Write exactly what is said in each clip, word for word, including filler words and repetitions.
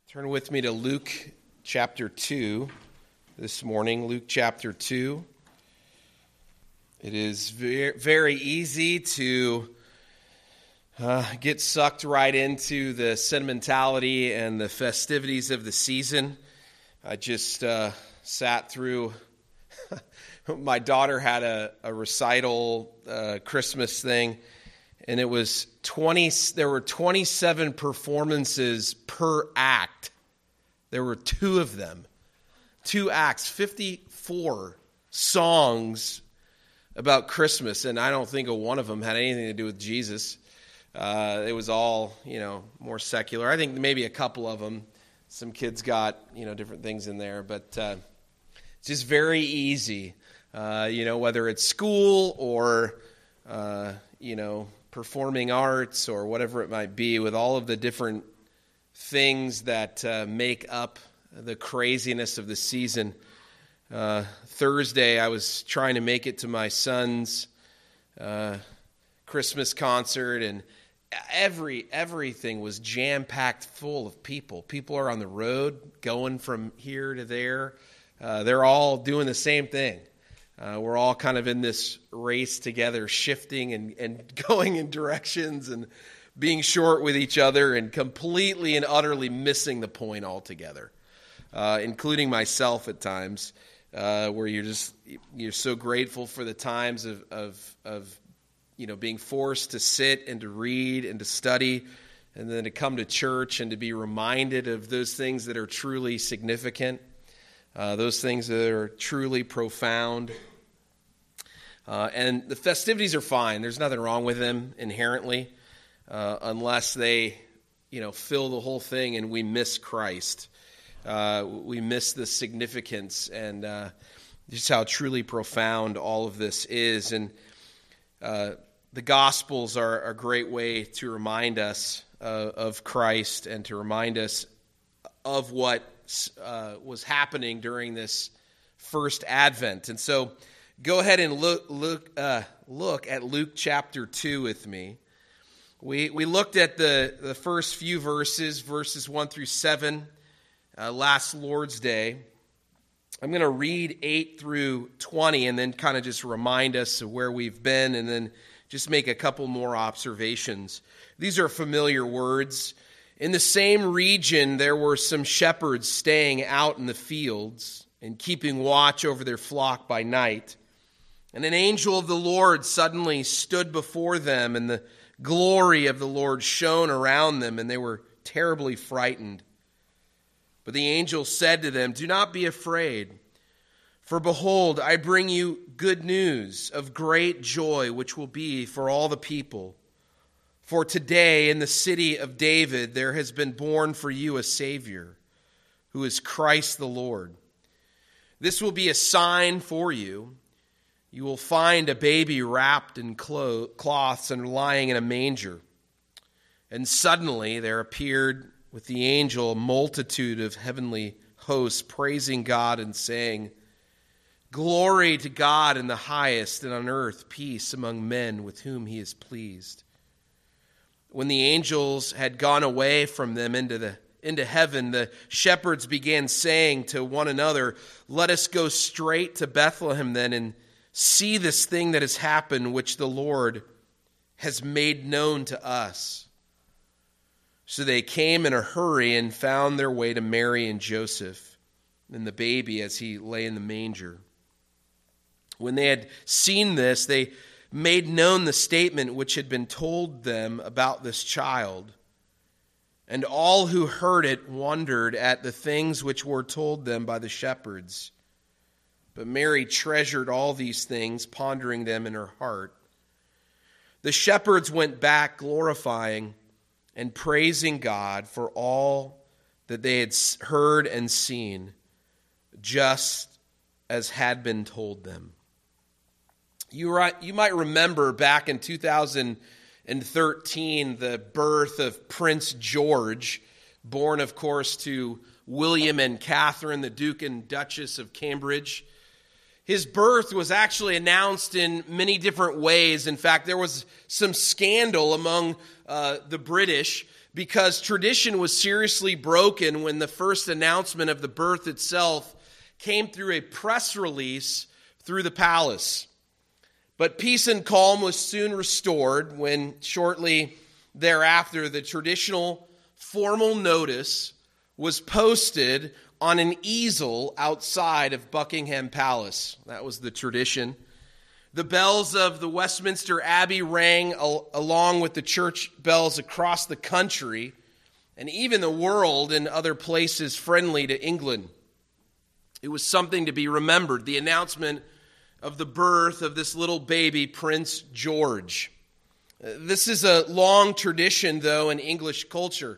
Turn with me to Luke chapter two this morning. Luke chapter two. It is very, very easy to uh, get sucked right into the sentimentality and the festivities of the season. I just uh, sat through, my daughter had a, a recital uh, Christmas thing, and it was twenty. There were twenty-seven performances per act. There were two of them, two acts, fifty-four songs about Christmas, and I don't think a one of them had anything to do with Jesus. Uh, it was all, you know, more secular. I think maybe a couple of them, some kids got, you know, different things in there, but uh, it's just very easy, uh, you know, whether it's school or, uh, you know, performing arts or whatever it might be, with all of the different things that uh, make up the craziness of the season. Uh, Thursday, I was trying to make it to my son's uh, Christmas concert, and every everything was jam-packed full of people. People are on the road, going from here to there. Uh, they're all doing the same thing. Uh, we're all kind of in this race together, shifting and, and going in directions and being short with each other and completely and utterly missing the point altogether, uh, including myself at times, uh, where you're just you're so grateful for the times of, of of you know being forced to sit and to read and to study, and then to come to church and to be reminded of those things that are truly significant, uh, those things that are truly profound. Uh, and the festivities are fine. There's nothing wrong with them inherently, uh, unless they, you know, fill the whole thing and we miss Christ. Uh, we miss the significance and uh, just how truly profound all of this is. And uh, the Gospels are a great way to remind us uh, of Christ and to remind us of what uh, was happening during this first Advent. And so, go ahead and look look uh, look at Luke chapter two with me. We we looked at the, the first few verses, verses one through seven, uh, last Lord's Day. I'm going to read eight through twenty and then kind of just remind us of where we've been and then just make a couple more observations. These are familiar words. In the same region, there were some shepherds staying out in the fields and keeping watch over their flock by night. And an angel of the Lord suddenly stood before them, and the glory of the Lord shone around them, and they were terribly frightened. But the angel said to them, "Do not be afraid, for behold, I bring you good news of great joy, which will be for all the people. For today in the city of David there has been born for you a Savior, who is Christ the Lord. This will be a sign for you. You will find a baby wrapped in cloths and lying in a manger." And suddenly there appeared with the angel a multitude of heavenly hosts, praising God and saying, "Glory to God in the highest, and on earth peace among men with whom he is pleased." When the angels had gone away from them into the into heaven, the shepherds began saying to one another, "Let us go straight to Bethlehem then and see this thing that has happened, which the Lord has made known to us." So they came in a hurry and found their way to Mary and Joseph and the baby as he lay in the manger. When they had seen this, they made known the statement which had been told them about this child. And all who heard it wondered at the things which were told them by the shepherds. But Mary treasured all these things, pondering them in her heart. The shepherds went back glorifying and praising God for all that they had heard and seen, just as had been told them. You, you might remember back in two thousand thirteen the birth of Prince George, born, of course, to William and Catherine, the Duke and Duchess of Cambridge. his birth was actually announced in many different ways. In fact, there was some scandal among uh, the British because tradition was seriously broken when the first announcement of the birth itself came through a press release through the palace. But peace and calm was soon restored when shortly thereafter the traditional formal notice was posted on an easel outside of Buckingham Palace. That was the tradition. The bells of the Westminster Abbey rang al- along with the church bells across the country and even the world in other places friendly to England. It was something to be remembered, the announcement of the birth of this little baby, Prince George. This is a long tradition, though, in English culture.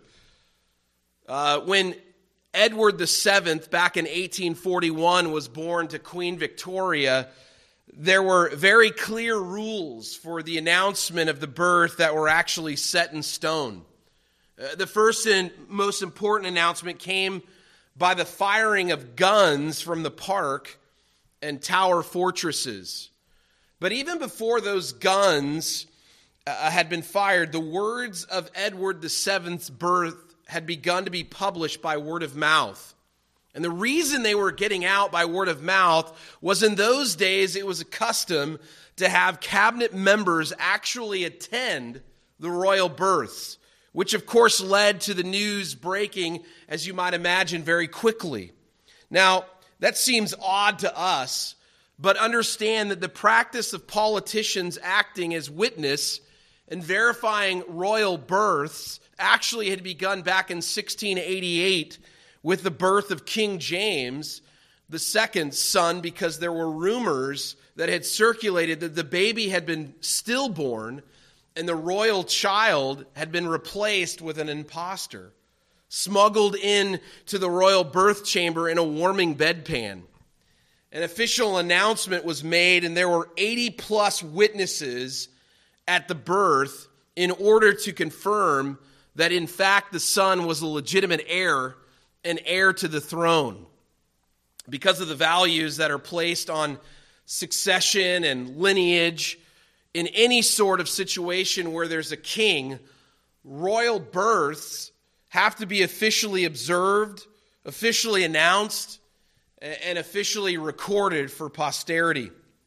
Uh, when Edward the Seventh, back in eighteen forty-one, was born to Queen Victoria, there were very clear rules for the announcement of the birth that were actually set in stone. Uh, the first and most important announcement came by the firing of guns from the park and tower fortresses. But even before those guns uh, had been fired, the words of Edward the Seventh's birth had begun to be published by word of mouth. And the reason they were getting out by word of mouth was in those days it was a custom to have cabinet members actually attend the royal births, which of course led to the news breaking, as you might imagine, very quickly. Now, that seems odd to us, but understand that the practice of politicians acting as witness and verifying royal births actually had begun back in sixteen eighty-eight with the birth of King James the Second's son, because there were rumors that had circulated that the baby had been stillborn and the royal child had been replaced with an impostor, smuggled in to the royal birth chamber in a warming bedpan. An official announcement was made, and there were eighty plus witnesses at the birth in order to confirm that in fact the son was a legitimate heir, an heir to the throne. Because of the values that are placed on succession and lineage, in any sort of situation where there's a king, royal births have to be officially observed, officially announced, and officially recorded for posterity.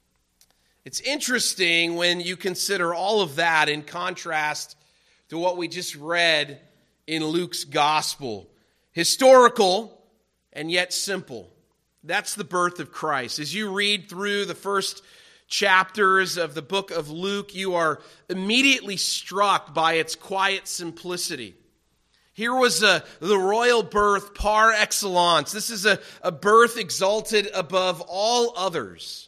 It's interesting when you consider all of that in contrast to what we just read in Luke's gospel. Historical and yet simple. That's the birth of Christ. As you read through the first chapters of the book of Luke, you are immediately struck by its quiet simplicity. Here was a, the royal birth par excellence. This is a, a birth exalted above all others.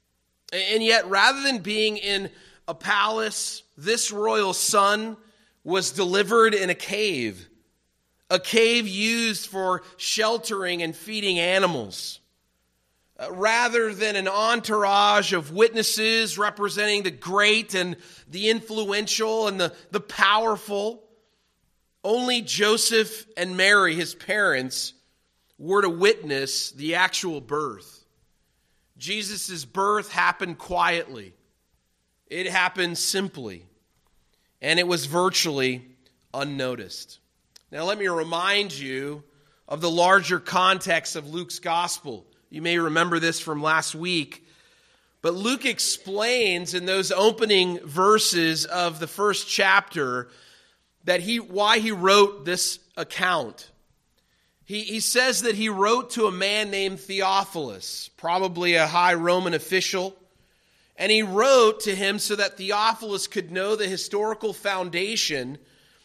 And yet, rather than being in a palace, this royal son was delivered in a cave. A cave used for sheltering and feeding animals. Uh, rather than an entourage of witnesses representing the great and the influential and the, the powerful, only Joseph and Mary, his parents, were to witness the actual birth. Jesus' birth happened quietly. It happened simply. And it was virtually unnoticed. Now let me remind you of the larger context of Luke's gospel. You may remember this from last week. But Luke explains in those opening verses of the first chapter that he why he wrote this account. He, he says that he wrote to a man named Theophilus, probably a high Roman official. And he wrote to him so that Theophilus could know the historical foundation.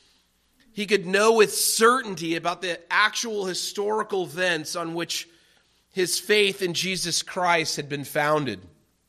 He could know with certainty about the actual historical events on which his faith in Jesus Christ had been founded.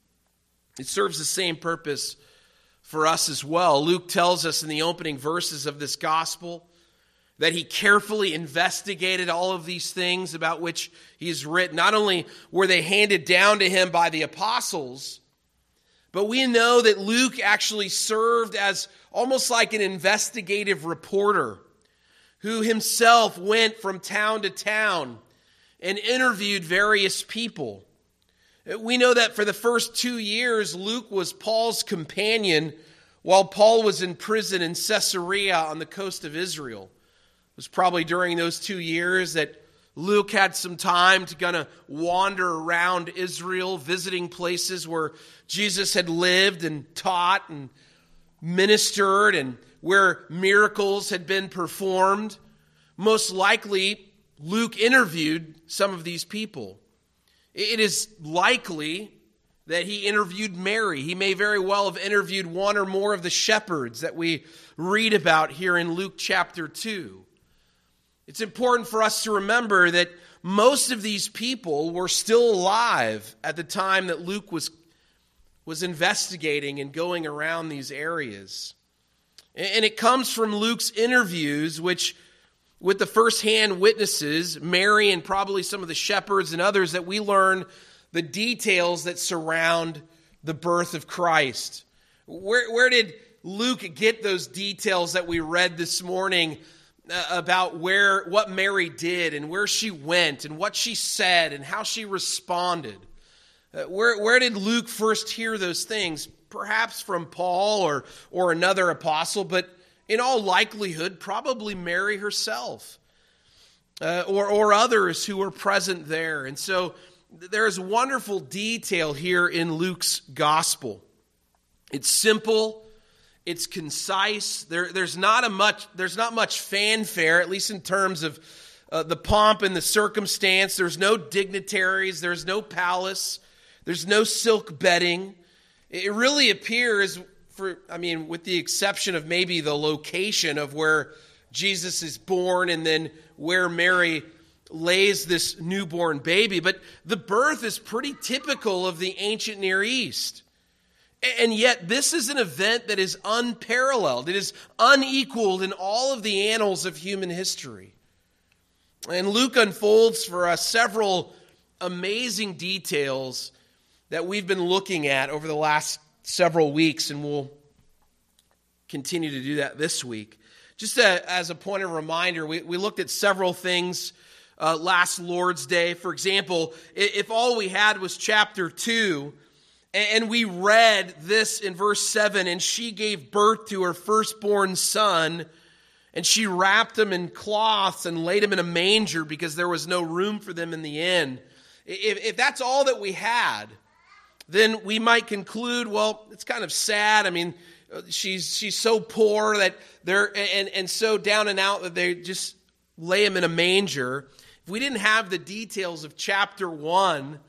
It serves the same purpose for us as well. Luke tells us in the opening verses of this gospel that he carefully investigated all of these things about which he's written. Not only were they handed down to him by the apostles, but we know that Luke actually served as almost like an investigative reporter who himself went from town to town and interviewed various people. We know that for the first two years, Luke was Paul's companion while Paul was in prison in Caesarea on the coast of Israel. It was probably during those two years that Luke had some time to kind of wander around Israel, visiting places where Jesus had lived and taught and ministered and where miracles had been performed. Most likely, Luke interviewed some of these people. It is likely that he interviewed Mary. He may very well have interviewed one or more of the shepherds that we read about here in Luke chapter two. It's important for us to remember that most of these people were still alive at the time that Luke was, was investigating and going around these areas. And it comes from Luke's interviews, which with the first-hand witnesses, Mary and probably some of the shepherds and others, that we learn the details that surround the birth of Christ. Where, where did Luke get those details that we read this morning uh, about where what Mary did and where she went and what she said and how she responded? Uh, where, where did Luke first hear those things? Perhaps from Paul or, or another apostle, but in all likelihood, probably Mary herself uh, or, or others who were present there. And so there is wonderful detail here in Luke's gospel. It's simple, it's concise. There, there's not a much, there's not much fanfare, at least in terms of uh, the pomp and the circumstance. There's no dignitaries, there's no palace, there's no silk bedding. It really appears, for I mean, with the exception of maybe the location of where Jesus is born and then where Mary lays this newborn baby, but the birth is pretty typical of the ancient Near East. And yet this is an event that is unparalleled. It is unequaled in all of the annals of human history. And Luke unfolds for us several amazing details that we've been looking at over the last several weeks, and we'll continue to do that this week. Just a, as a point of reminder, we, we looked at several things uh, last Lord's Day. For example, if all we had was chapter two, and we read this in verse seven, and she gave birth to her firstborn son, and she wrapped him in cloths and laid him in a manger because there was no room for them in the inn. If, if that's all that we had, then we might conclude, well, it's kind of sad. I mean, she's she's so poor that they're and, and so down and out that they just lay him in a manger. If we didn't have the details of chapter one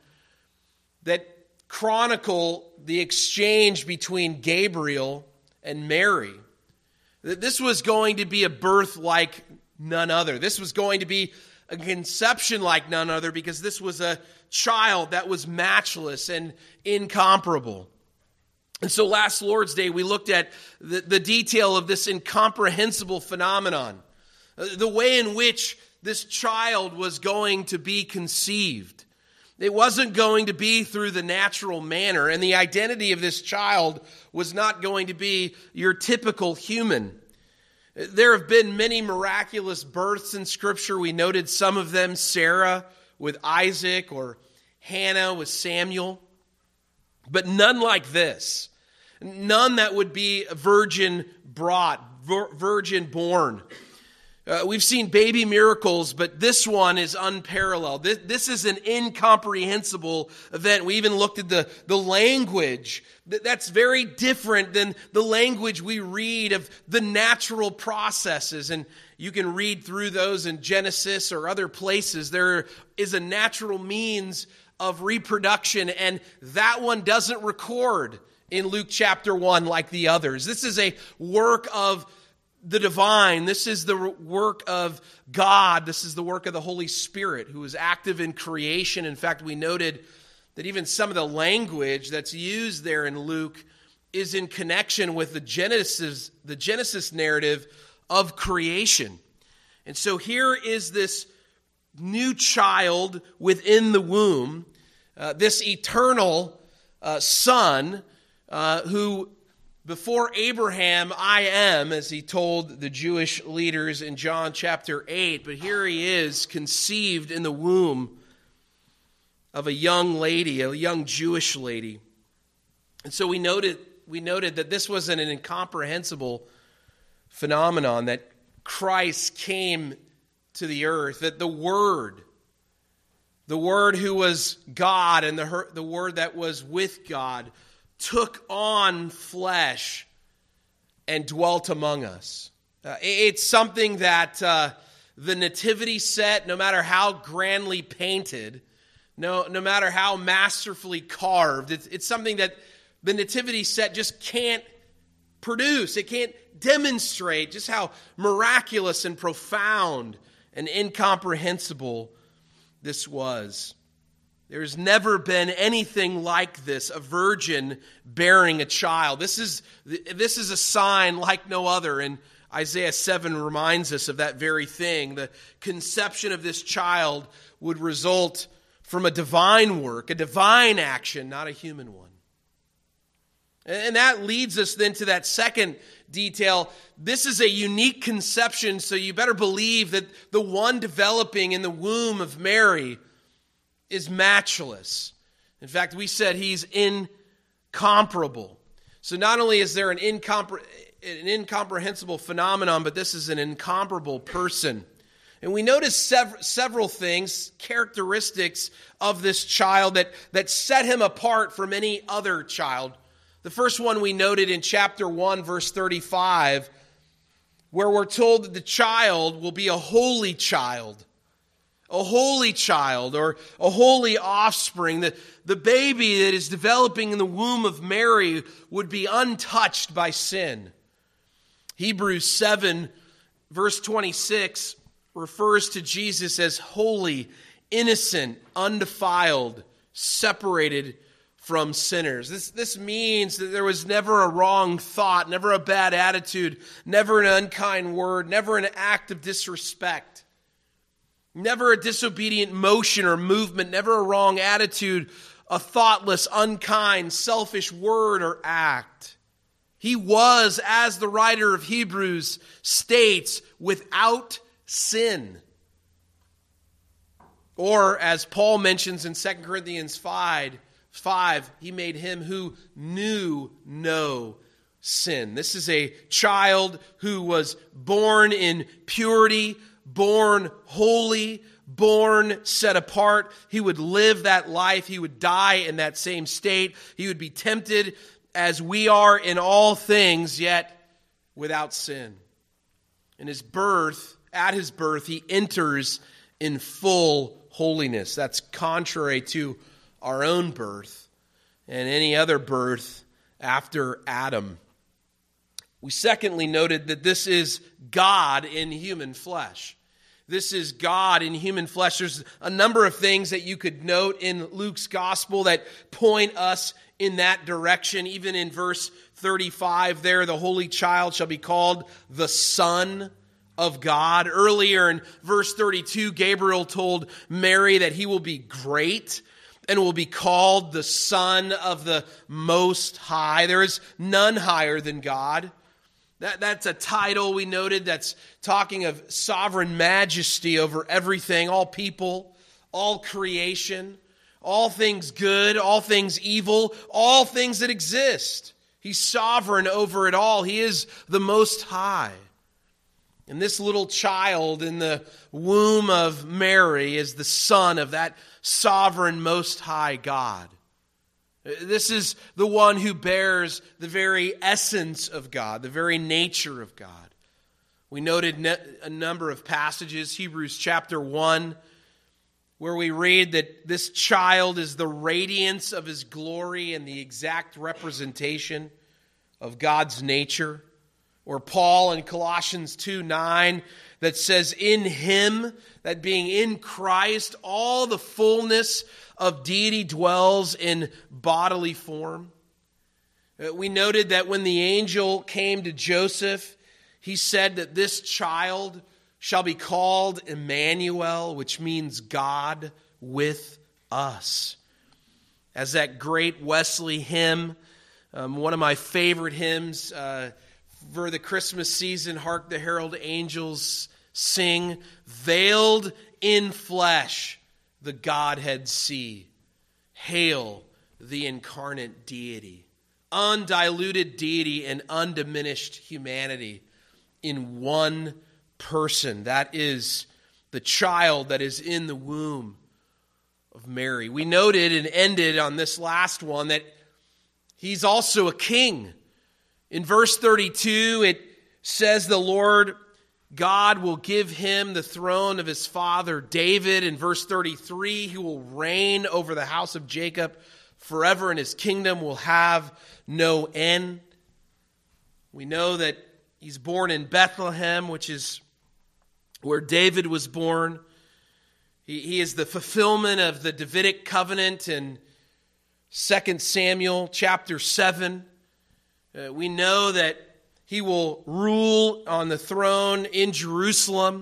that chronicle the exchange between Gabriel and Mary, that this was going to be a birth like none other. This was going to be a conception like none other, because this was a child that was matchless and incomparable. And so last Lord's Day, we looked at the, the detail of this incomprehensible phenomenon, the way in which this child was going to be conceived. It wasn't going to be through the natural manner, and the identity of this child was not going to be your typical human. There have been many miraculous births in Scripture. We noted some of them, Sarah with Isaac or Hannah with Samuel. But none like this. None that would be virgin brought, virgin born. Uh, we've seen baby miracles, but this one is unparalleled. This, this is an incomprehensible event. We even looked at the, the language. That's very different than the language we read of the natural processes. And you can read through those in Genesis or other places. There is a natural means of reproduction, and that one doesn't record in Luke chapter one like the others. This is a work of the divine. This is the work of God. This is the work of the Holy Spirit, who is active in creation. In fact, we noted that even some of the language that's used there in Luke is in connection with the Genesis, the Genesis narrative of creation. And so here is this new child within the womb, uh, this eternal uh, son uh, who, before Abraham, I am, as he told the Jewish leaders in John chapter eight, but here he is conceived in the womb of a young lady, a young Jewish lady. And so we noted we noted that this wasn't an incomprehensible phenomenon, that Christ came to the earth, that the Word, the Word who was God and the, the Word that was with God, took on flesh and dwelt among us. Uh, it's something that uh, the nativity set, no matter how grandly painted, no, no matter how masterfully carved, it's, it's something that the nativity set just can't produce. It can't demonstrate just how miraculous and profound and incomprehensible this was. There's never been anything like this, a virgin bearing a child. This is, this is a sign like no other, and Isaiah seven reminds us of that very thing. The conception of this child would result from a divine work, a divine action, not a human one. And that leads us then to that second detail. This is a unique conception, so you better believe that the one developing in the womb of Mary is matchless. In fact, we said he's incomparable. So not only is there an, incompre- an incomprehensible phenomenon, but this is an incomparable person. And we notice sev- several things, characteristics of this child that, that set him apart from any other child. The first one we noted in chapter one, verse thirty-five, where we're told that the child will be a holy child. A holy child, or a holy offspring. The, the baby that is developing in the womb of Mary would be untouched by sin. Hebrews seven, verse twenty-six, refers to Jesus as holy, innocent, undefiled, separated from sinners. This, this means that there was never a wrong thought, never a bad attitude, never an unkind word, never an act of disrespect, never a disobedient motion or movement, never a wrong attitude, a thoughtless, unkind, selfish word or act. He was, as the writer of Hebrews states, without sin. Or, as Paul mentions in Second Corinthians five, five, he made him who knew no sin. This is a child who was born in purity, born holy, born set apart. He would live that life. He would die in that same state. He would be tempted as we are in all things, yet without sin. In his birth, at his birth, he enters in full holiness. That's contrary to our own birth and any other birth after Adam. We secondly noted that this is God in human flesh. This is God in human flesh. There's a number of things that you could note in Luke's gospel that point us in that direction. Even in verse thirty-five there, the holy child shall be called the Son of God. Earlier in verse thirty-two, Gabriel told Mary that he will be great and will be called the Son of the Most High. There is none higher than God. That, that's a title we noted that's talking of sovereign majesty over everything, all people, all creation, all things good, all things evil, all things that exist. He's sovereign over it all. He is the Most High. And this little child in the womb of Mary is the son of that sovereign Most High God. This is the one who bears the very essence of God, the very nature of God. We noted a number of passages, Hebrews chapter one, where we read that this child is the radiance of his glory and the exact representation of God's nature. Or Paul in Colossians two nine that says, in him, that being in Christ, all the fullness of deity dwells in bodily form. We noted that when the angel came to Joseph, he said that this child shall be called Emmanuel, which means God with us. As that great Wesley hymn, um, one of my favorite hymns, uh, for the Christmas season, hark the herald angels sing, veiled in flesh, the Godhead see. Hail the incarnate deity, undiluted deity and undiminished humanity in one person. That is the child that is in the womb of Mary. We noted and ended on this last one that he's also a king. In verse thirty-two, it says the Lord God will give him the throne of his father David. In verse thirty-three, he will reign over the house of Jacob forever, and his kingdom will have no end. We know that he's born in Bethlehem, which is where David was born. He, he is the fulfillment of the Davidic covenant in Second Samuel chapter seven. Uh, we know that he will rule on the throne in Jerusalem.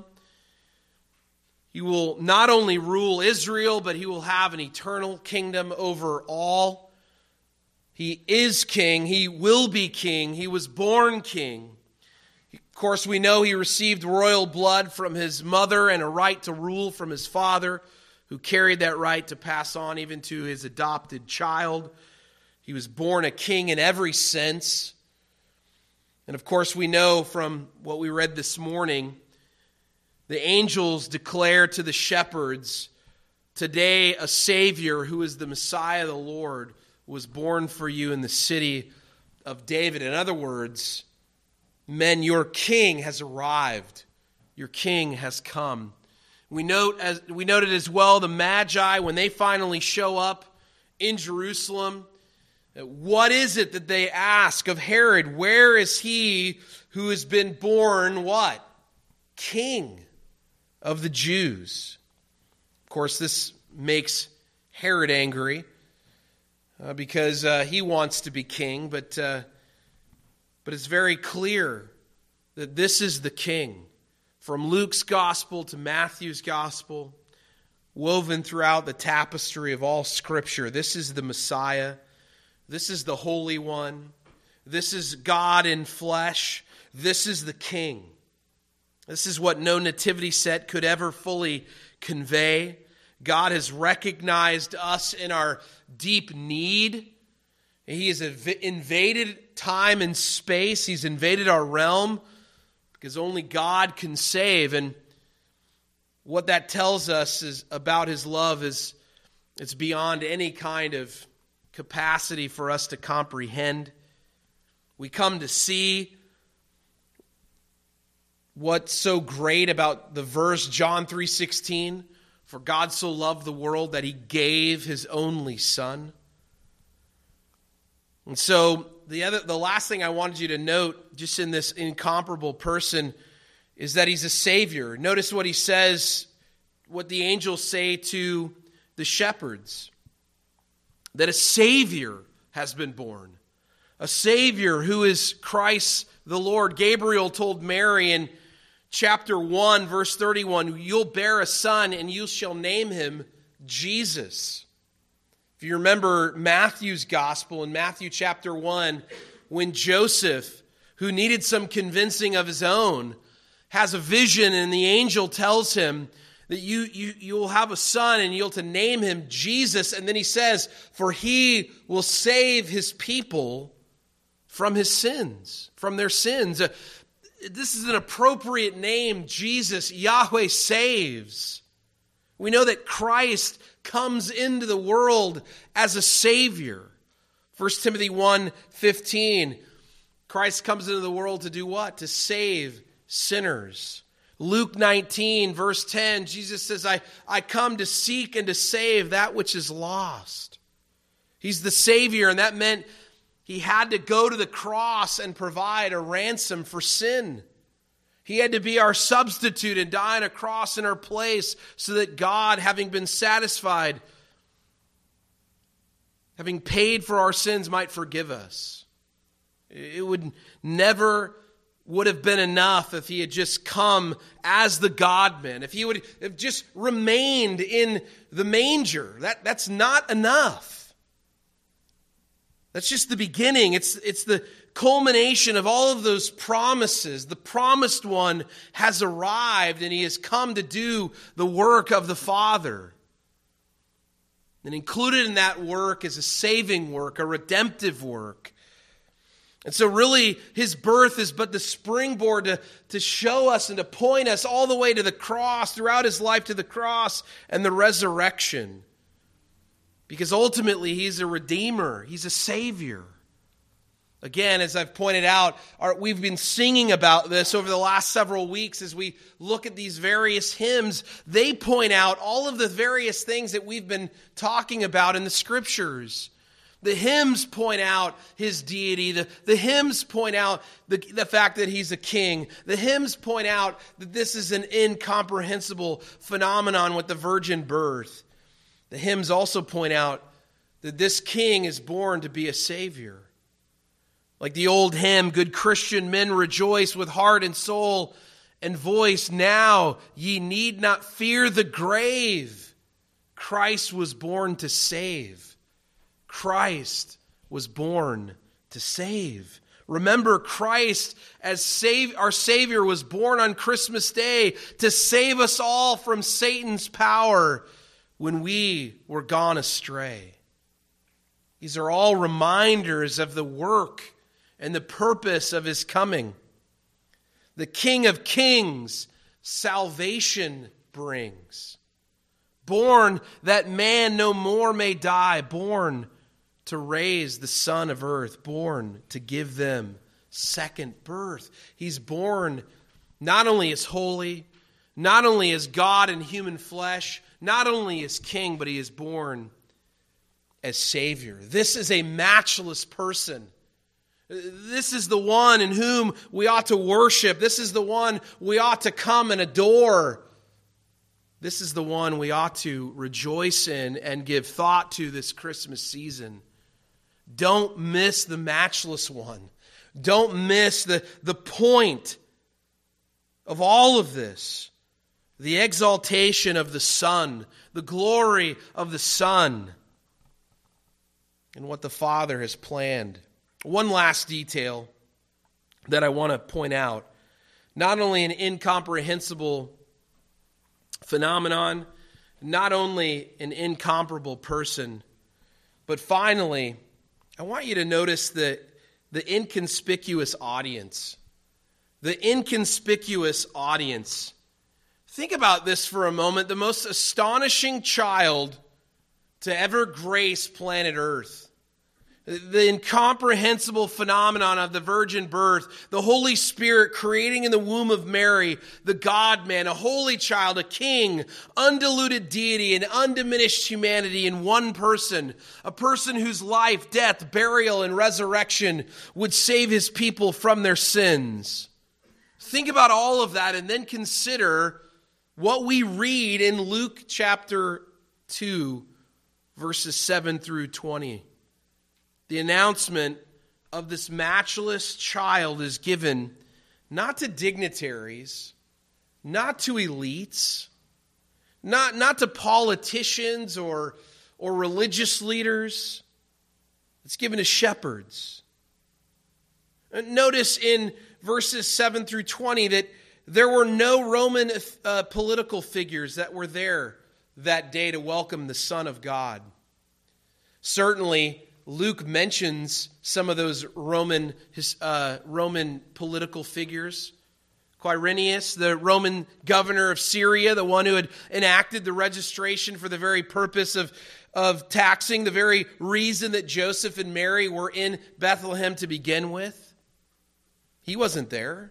He will not only rule Israel, but he will have an eternal kingdom over all. He is king. He will be king. He was born king. Of course, we know he received royal blood from his mother and a right to rule from his father, who carried that right to pass on even to his adopted child. He was born a king in every sense. And of course, we know from what we read this morning, the angels declare to the shepherds, today a Savior who is the Messiah, the Lord, was born for you in the city of David. In other words, men, your king has arrived. Your king has come. We note as we noted as well, the Magi, when they finally show up in Jerusalem, what is it that they ask of Herod? Where is he who has been born what? King of the Jews. Of course, this makes Herod angry uh, because uh, he wants to be king, but uh, but it's very clear that this is the king. From Luke's gospel to Matthew's gospel, woven throughout the tapestry of all Scripture, this is the Messiah. This is the Holy One. This is God in flesh. This is the King. This is what no nativity set could ever fully convey. God has recognized us in our deep need. He has invaded time and space. He's invaded our realm because only God can save. And what that tells us is about his love is it's beyond any kind of capacity for us to comprehend. We come to see what's so great about the verse John three sixteen, for God so loved the world that he gave his only son. And so the other the last thing I wanted you to note just in this incomparable person is that he's a savior. Notice what he says, what the angels say to the shepherds. That a Savior has been born. A Savior who is Christ the Lord. Gabriel told Mary in chapter one, verse thirty-one, you'll bear a son and you shall name him Jesus. If you remember Matthew's gospel in Matthew chapter one, when Joseph, who needed some convincing of his own, has a vision and the angel tells him that you, you, you'll have a son and you'll to name him Jesus. And then he says, for he will save his people from his sins, from their sins. Uh, this is an appropriate name, Jesus. Yahweh saves. We know that Christ comes into the world as a Savior. First Timothy one fifteen, Christ comes into the world to do what? To save sinners. Luke nineteen, verse ten, Jesus says, I, I come to seek and to save that which is lost. He's the Savior, and that meant he had to go to the cross and provide a ransom for sin. He had to be our substitute and die on a cross in our place so that God, having been satisfied, having paid for our sins, might forgive us. It would never would have been enough if he had just come as the God-man, if he would have just remained in the manger. That, that's not enough. That's just the beginning. It's, it's the culmination of all of those promises. The promised one has arrived and he has come to do the work of the Father. And included in that work is a saving work, a redemptive work. And so really, his birth is but the springboard to, to show us and to point us all the way to the cross, throughout his life to the cross and the resurrection. Because ultimately, he's a redeemer. He's a savior. Again, as I've pointed out, our, we've been singing about this over the last several weeks as we look at these various hymns. They point out all of the various things that we've been talking about in the Scriptures. The hymns point out his deity. The, the hymns point out the, the fact that he's a king. The hymns point out that this is an incomprehensible phenomenon with the virgin birth. The hymns also point out that this king is born to be a savior. Like the old hymn, good Christian men rejoice with heart and soul and voice. Now ye need not fear the grave. Christ was born to save. Christ was born to save. Remember, Christ as save, our Savior was born on Christmas Day to save us all from Satan's power when we were gone astray. These are all reminders of the work and the purpose of his coming. The King of Kings, salvation brings. Born that man no more may die. Born to raise the son of earth. Born to give them second birth. He's born not only as holy, not only as God in human flesh, not only as king, but he is born as Savior. This is a matchless person. This is the one in whom we ought to worship. This is the one we ought to come and adore. This is the one we ought to rejoice in and give thought to this Christmas season. Don't miss the matchless one. Don't miss the, the point of all of this. The exaltation of the Son, the glory of the Son, and what the Father has planned. One last detail that I want to point out. Not only an incomprehensible phenomenon, not only an incomparable person, but finally, I want you to notice the, the inconspicuous audience. The inconspicuous audience. Think about this for a moment. The most astonishing child to ever grace planet Earth. The incomprehensible phenomenon of the virgin birth, the Holy Spirit creating in the womb of Mary, the God-man, a holy child, a king, undiluted deity, and undiminished humanity in one person, a person whose life, death, burial, and resurrection would save his people from their sins. Think about all of that and then consider what we read in Luke chapter two, verses seven through twenty. The announcement of this matchless child is given not to dignitaries, not to elites, not, not to politicians or, or religious leaders. It's given to shepherds. Notice in verses seven through twenty that there were no Roman uh, political figures that were there that day to welcome the Son of God. Certainly, Luke mentions some of those Roman uh, Roman political figures. Quirinius, the Roman governor of Syria, the one who had enacted the registration for the very purpose of, of taxing, the very reason that Joseph and Mary were in Bethlehem to begin with. He wasn't there.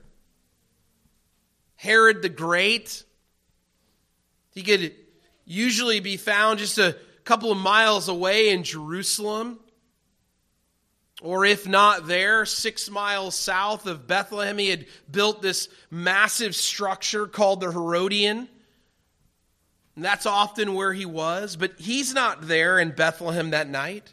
Herod the Great, he could usually be found just a couple of miles away in Jerusalem. Or if not there, six miles south of Bethlehem, he had built this massive structure called the Herodian. And that's often where he was, but he's not there in Bethlehem that night.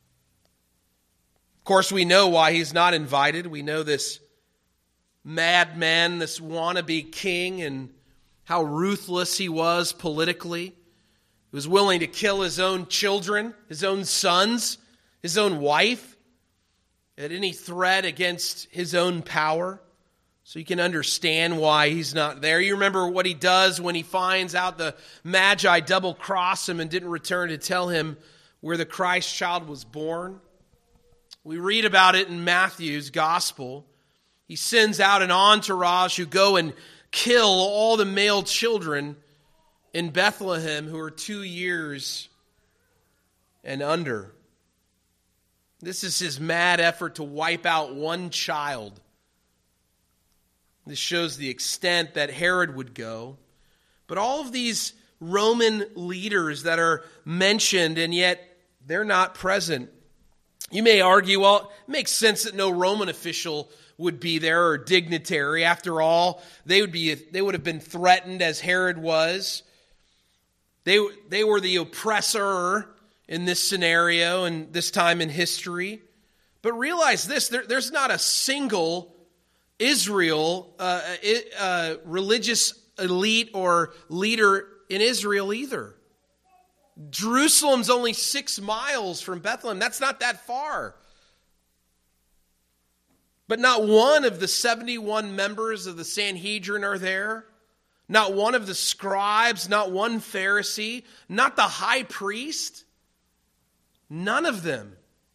Of course, we know why he's not invited. We know this madman, this wannabe king, and how ruthless he was politically. He was willing to kill his own children, his own sons, his own wife, at any threat against his own power. So you can understand why he's not there. You remember what he does when he finds out the Magi double-crossed him and didn't return to tell him where the Christ child was born? We read about it in Matthew's gospel. He sends out an entourage who go and kill all the male children in Bethlehem who are two years and under. This is his mad effort to wipe out one child. This shows the extent that Herod would go. But all of these Roman leaders that are mentioned, and yet they're not present. You may argue, well, it makes sense that no Roman official would be there or dignitary. After all, they would be they would have been threatened as Herod was. They, they were the oppressor in this scenario and this time in history. But realize this, there, there's not a single Israel, uh, uh, religious elite or leader in Israel either. Jerusalem's only six miles from Bethlehem. That's not that far. But not one of the seventy-one members of the Sanhedrin are there. Not one of the scribes, not one Pharisee, not the high priest. None of them.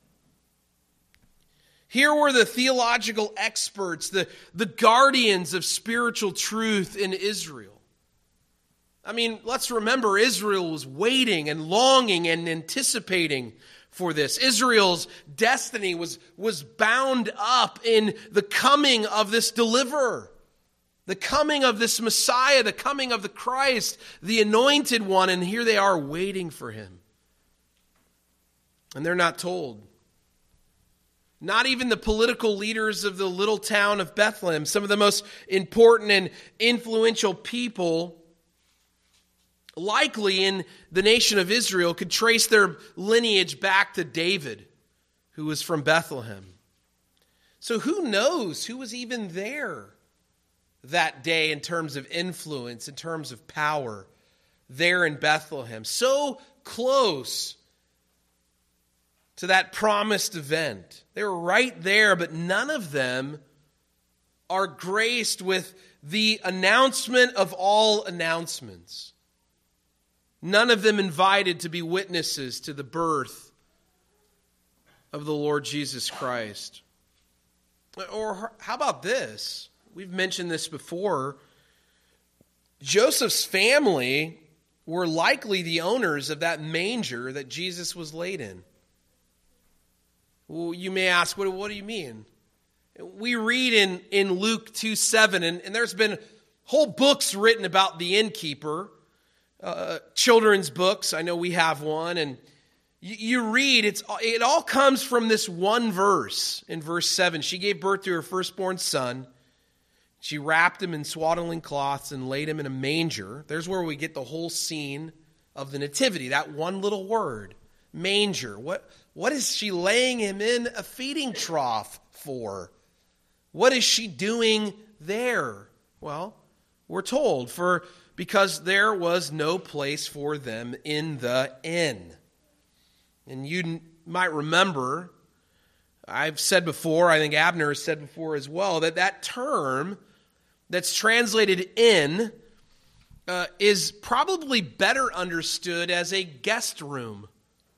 Here were the theological experts, the, the guardians of spiritual truth in Israel. I mean, let's remember, Israel was waiting and longing and anticipating for this. Israel's destiny was, was bound up in the coming of this deliverer, the coming of this Messiah, the coming of the Christ, the anointed one, and here they are waiting for him. And they're not told. Not even the political leaders of the little town of Bethlehem, some of the most important and influential people likely in the nation of Israel, could trace their lineage back to David, who was from Bethlehem. So who knows who was even there that day in terms of influence, in terms of power, there in Bethlehem. So close to that promised event. They were right there, but none of them are graced with the announcement of all announcements. None of them invited to be witnesses to the birth of the Lord Jesus Christ. Or how about this? We've mentioned this before. Joseph's family were likely the owners of that manger that Jesus was laid in. Well, you may ask, what, what do you mean? We read in, in Luke two seven, and, and there's been whole books written about the innkeeper, uh, children's books. I know we have one, and you, you read, it's it all comes from this one verse in verse seven. She gave birth to her firstborn son. She wrapped him in swaddling cloths and laid him in a manger. There's where we get the whole scene of the nativity, that one little word, manger. What, what is she laying him in a feeding trough for? What is she doing there? Well, we're told, for because there was no place for them in the inn. And you might remember, I've said before, I think Abner has said before as well, that that term that's translated inn uh, is probably better understood as a guest room.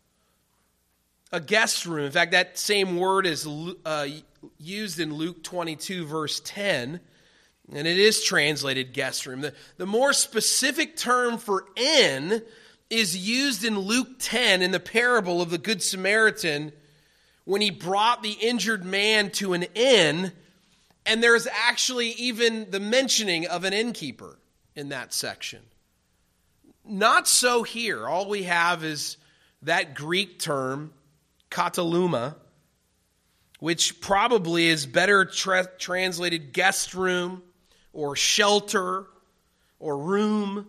A guest room. In fact, that same word is uh, used in Luke twenty-two, verse ten, and it is translated guest room. The, the more specific term for inn is used in Luke ten in the parable of the Good Samaritan when he brought the injured man to an inn, and there's actually even the mentioning of an innkeeper in that section. Not so here. All we have is that Greek term, kataluma, which probably is better tra- translated guest room or shelter or room.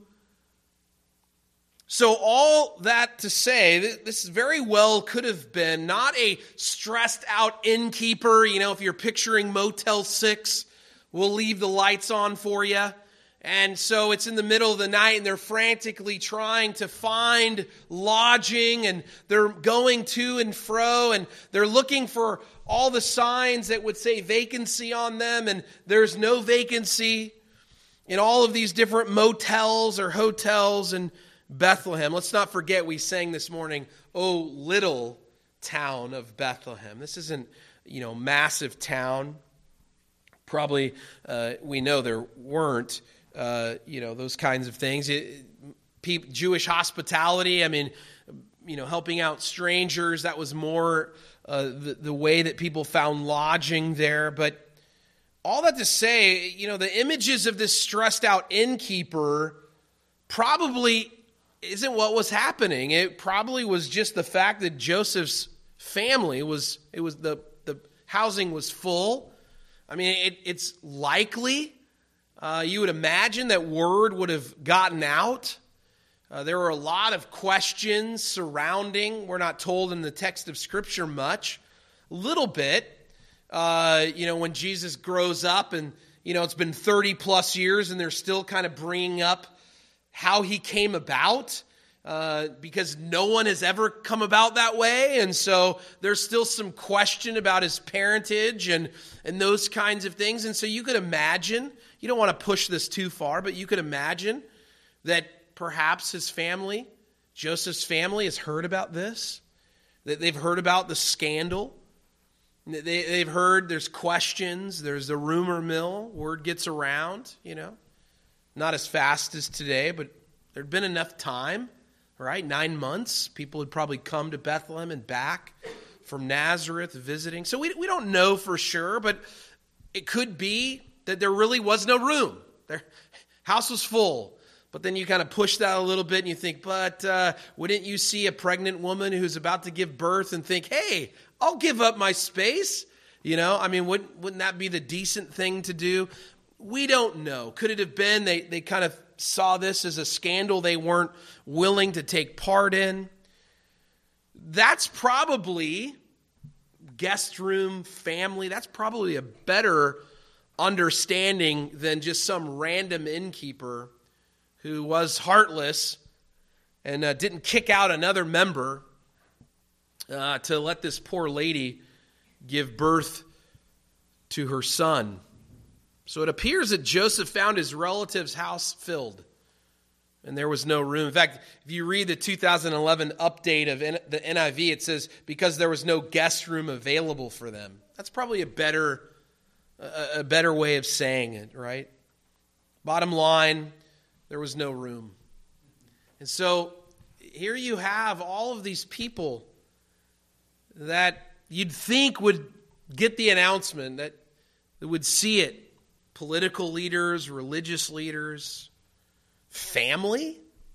So all that to say, this very well could have been not a stressed out innkeeper. You know, if you're picturing Motel six, we'll leave the lights on for you. And so it's in the middle of the night, and they're frantically trying to find lodging, and they're going to and fro, and they're looking for all the signs that would say vacancy on them, and there's no vacancy in all of these different motels or hotels in Bethlehem. Let's not forget, we sang this morning, "Oh, little town of Bethlehem." This isn't, you know, massive town. Probably, uh, we know there weren't, uh, you know, those kinds of things. It, pe- Jewish hospitality, I mean, you know, helping out strangers, that was more uh, the, the way that people found lodging there. But all that to say, you know, the images of this stressed out innkeeper probably isn't what was happening. It probably was just the fact that Joseph's family was, it was the, the housing was full. I mean, it, it's likely, uh, you would imagine that word would have gotten out. Uh, there were a lot of questions surrounding, we're not told in the text of Scripture much, a little bit, uh, you know, when Jesus grows up and, you know, it's been thirty plus years and they're still kind of bringing up how he came about. Uh, because no one has ever come about that way, and so there's still some question about his parentage and, and those kinds of things. And so you could imagine, you don't want to push this too far, but you could imagine that perhaps his family, Joseph's family, has heard about this, that they've heard about the scandal. They, they've heard there's questions, there's the rumor mill, word gets around, you know, not as fast as today, but there'd been enough time. Right, nine months, people had probably come to Bethlehem and back from Nazareth visiting. So we we don't know for sure, but it could be that there really was no room. Their house was full. But then you kind of push that a little bit and you think, but uh, wouldn't you see a pregnant woman who's about to give birth and think, hey, I'll give up my space? You know, I mean, wouldn't, wouldn't that be the decent thing to do? We don't know. Could it have been they, they kind of saw this as a scandal they weren't willing to take part in? That's probably, guest room, family, that's probably a better understanding than just some random innkeeper who was heartless and uh, didn't kick out another member uh, to let this poor lady give birth to her son. So it appears that Joseph found his relative's house filled, and there was no room. In fact, if you read the two thousand eleven update of the N I V, it says, because there was no guest room available for them. That's probably a better, a better way of saying it, right? Bottom line, there was no room. And so here you have all of these people that you'd think would get the announcement, that, that would see it. Political leaders, religious leaders, family.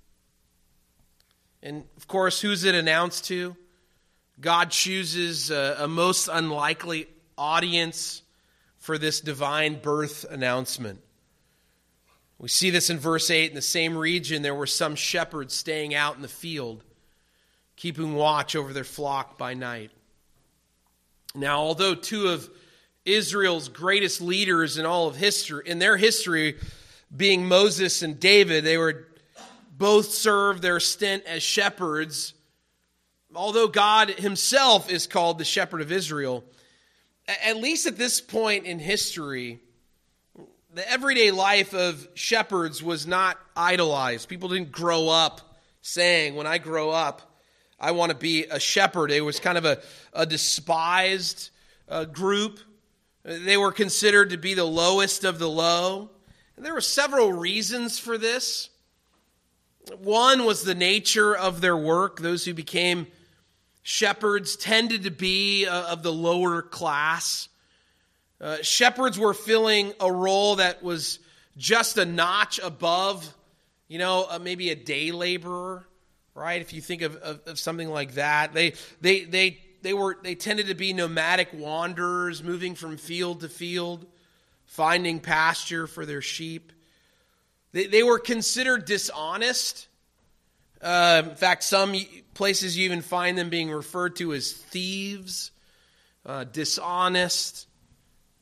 And of course, who's it announced to? God chooses a, a most unlikely audience for this divine birth announcement. We see this in verse eight. In the same region, there were some shepherds staying out in the field, keeping watch over their flock by night. Now, although two of Israel's greatest leaders in all of history, in their history, being Moses and David, they were both served their stint as shepherds. Although God himself is called the shepherd of Israel, at least at this point in history, the everyday life of shepherds was not idolized. People didn't grow up saying, when I grow up, I want to be a shepherd. It was kind of a, a despised uh, group. They were considered to be the lowest of the low. And there were several reasons for this. One was the nature of their work. Those who became shepherds tended to be uh, of the lower class. Uh, shepherds were filling a role that was just a notch above, you know, uh, maybe a day laborer, right? If you think of, of, of something like that. They, they, they, They were they tended to be nomadic wanderers, moving from field to field, finding pasture for their sheep. They, they were considered dishonest. Uh, in fact, some places you even find them being referred to as thieves, uh, dishonest.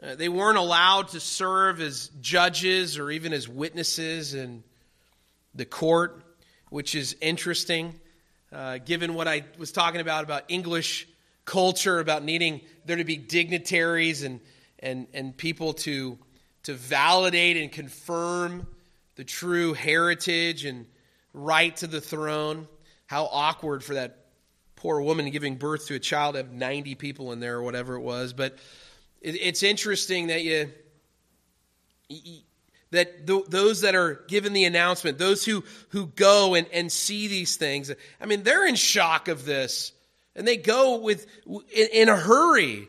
Uh, they weren't allowed to serve as judges or even as witnesses in the court, which is interesting, uh, given what I was talking about, about English culture, about needing there to be dignitaries and and and people to to validate and confirm the true heritage and right to the throne. How awkward for that poor woman giving birth to a child to have ninety people in there or whatever it was. But it, it's interesting that you, you that th- those that are given the announcement, those who, who go and, and see these things, I mean, they're in shock of this. And they go with in, in a hurry.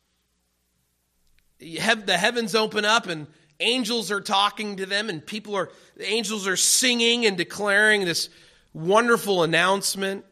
You have the heavens open up and angels are talking to them, and people are, the angels are singing and declaring this wonderful announcement.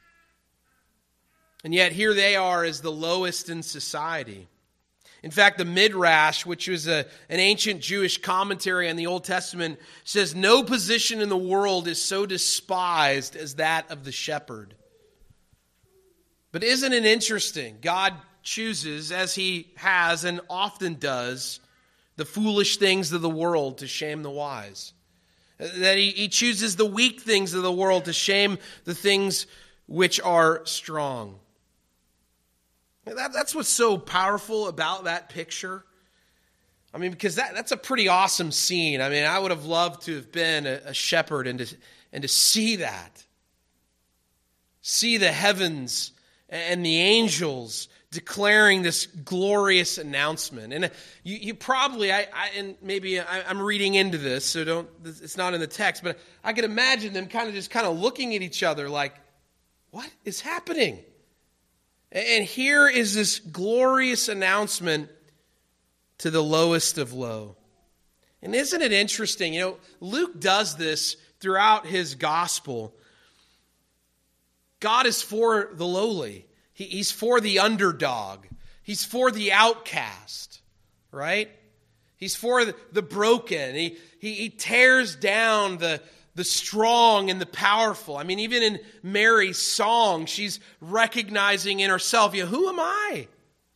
And yet here they are as the lowest in society. In fact, the Midrash, which was a, an ancient Jewish commentary on the Old Testament, says no position in the world is so despised as that of the shepherd. But isn't it interesting? God chooses, as he has and often does, the foolish things of the world to shame the wise. That he, he chooses the weak things of the world to shame the things which are strong. That, that's what's so powerful about that picture. I mean, because that, that's a pretty awesome scene. I mean, I would have loved to have been a, a shepherd and to, and to see that. See the heavens and the angels declaring this glorious announcement. And you, you probably, I, I and maybe I, I'm reading into this, so don't, it's not in the text, but I could imagine them kind of just kind of looking at each other like, what is happening? And here is this glorious announcement to the lowest of low. And isn't it interesting? You know, Luke does this throughout his gospel. God is for the lowly. He, he's for the underdog. He's for the outcast, right? He's for the, the broken. He, he, he tears down the, the strong and the powerful. I mean, even in Mary's song, she's recognizing in herself, you know, who am I?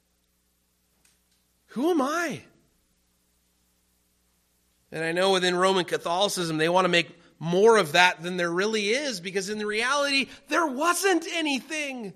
Who am I? And I know within Roman Catholicism, they want to make more of that than there really is, because in the reality, there wasn't anything.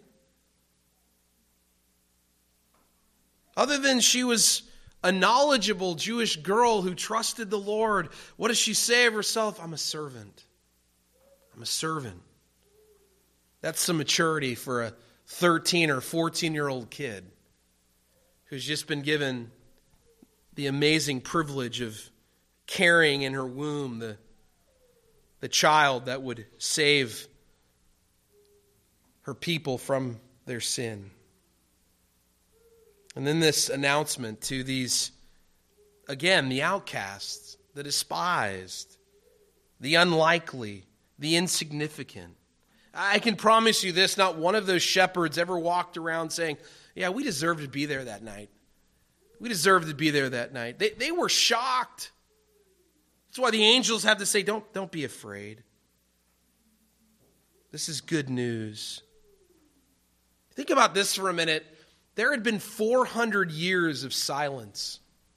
Other than she was a knowledgeable Jewish girl who trusted the Lord. What does she say of herself? I'm a servant. I'm a servant. That's some maturity for a thirteen or fourteen-year-old kid who's just been given the amazing privilege of carrying in her womb the, the child that would save her people from their sin. And then this announcement to these, again, the outcasts, the despised, the unlikely, the insignificant. I can promise you this, not one of those shepherds ever walked around saying, yeah, we deserve to be there that night. We deserve to be there that night. They, they were shocked. That's why the angels have to say, don't, don't be afraid. This is good news. Think about this for a minute. There had been four hundred years of silence.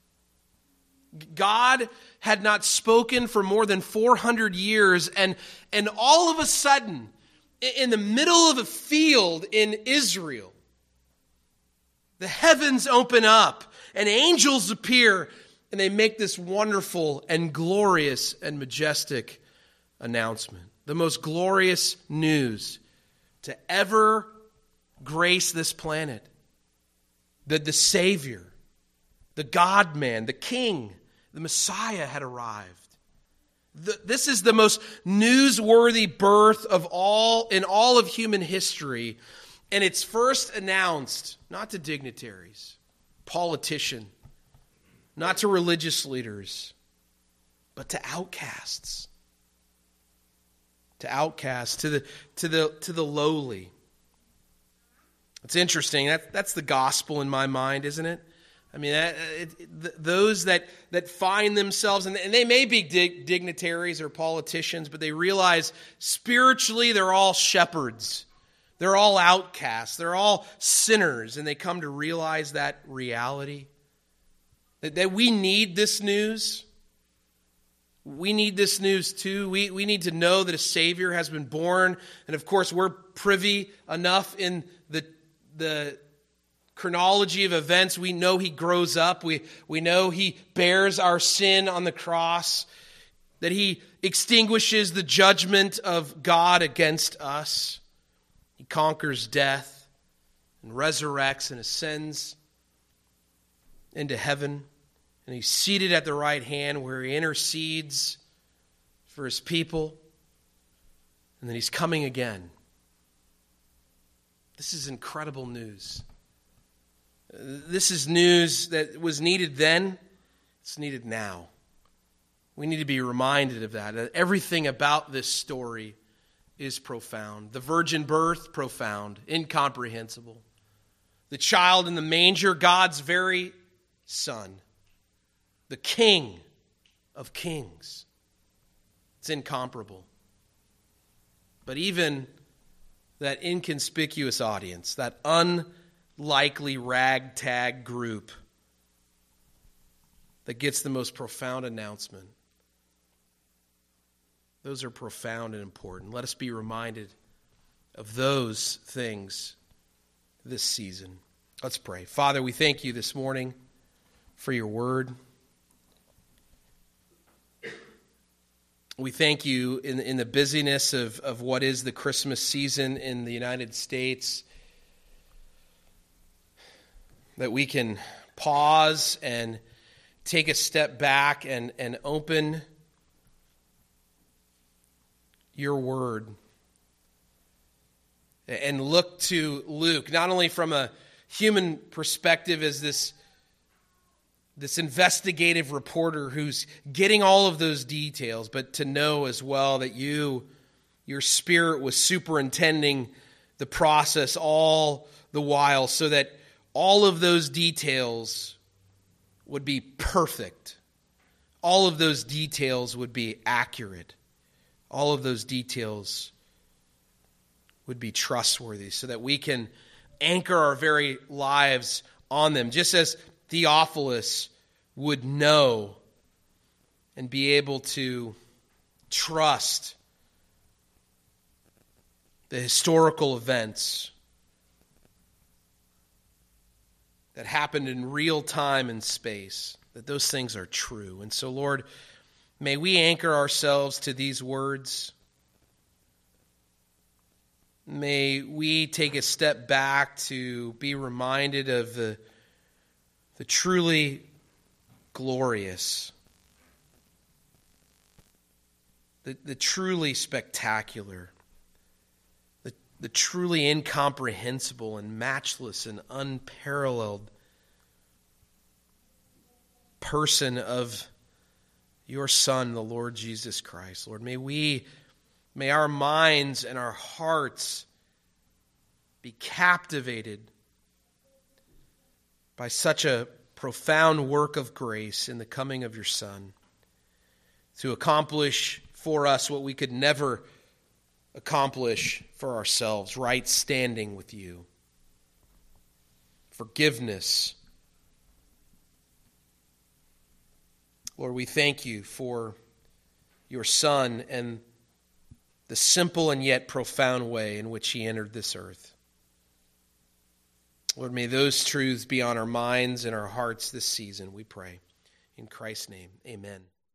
God had not spoken for more than four hundred years, and, and all of a sudden, in the middle of a field in Israel, the heavens open up, and angels appear, and they make this wonderful and glorious and majestic announcement. The most glorious news to ever grace this planet. That the Savior, the God-man, the King, the Messiah had arrived. The, this is the most newsworthy birth of all in all of human history. And it's first announced not to dignitaries, politicians, not to religious leaders, but to outcasts. To outcasts, to the to the to the lowly. It's interesting. That, that's the gospel in my mind, isn't it? I mean, it, it, those that, that find themselves, and they may be dig, dignitaries or politicians, but they realize spiritually they're all shepherds. They're all outcasts. They're all sinners, and they come to realize that reality. That, that we need this news. We need this news too. We, we need to know that a Savior has been born. And of course, we're privy enough in the, the chronology of events. We know he grows up. We, we know he bears our sin on the cross. That he extinguishes the judgment of God against us. He conquers death and resurrects and ascends into heaven. And he's seated at the right hand where he intercedes for his people. And then he's coming again. This is incredible news. This is news that was needed then. It's needed now. We need to be reminded of that. That everything about this story is profound. The virgin birth, profound, incomprehensible. The child in the manger, God's very Son. The King of kings. It's incomparable. But even that inconspicuous audience, that unlikely ragtag group that gets the most profound announcement, those are profound and important. Let us be reminded of those things this season. Let's pray. Father, we thank you this morning for your word. We thank you in, in the busyness of, of what is the Christmas season in the United States, that we can pause and take a step back and, and open your word and look to Luke, not only from a human perspective as this this investigative reporter who's getting all of those details, but to know as well that you, your Spirit was superintending the process all the while so that all of those details would be perfect. All of those details would be accurate. All of those details would be trustworthy so that we can anchor our very lives on them. Just as Theophilus would know and be able to trust the historical events that happened in real time and space, that those things are true. And so, Lord, may we anchor ourselves to these words. May we take a step back to be reminded of the, the truly glorious, the, the truly spectacular, the, the truly incomprehensible and matchless and unparalleled person of your Son, the Lord Jesus Christ. Lord, may we May our minds and our hearts be captivated by such a profound work of grace in the coming of your Son to accomplish for us what we could never accomplish for ourselves: right standing with you, forgiveness. Lord, we thank you for your Son and the simple and yet profound way in which he entered this earth. Lord, may those truths be on our minds and our hearts this season, we pray. In Christ's name, amen.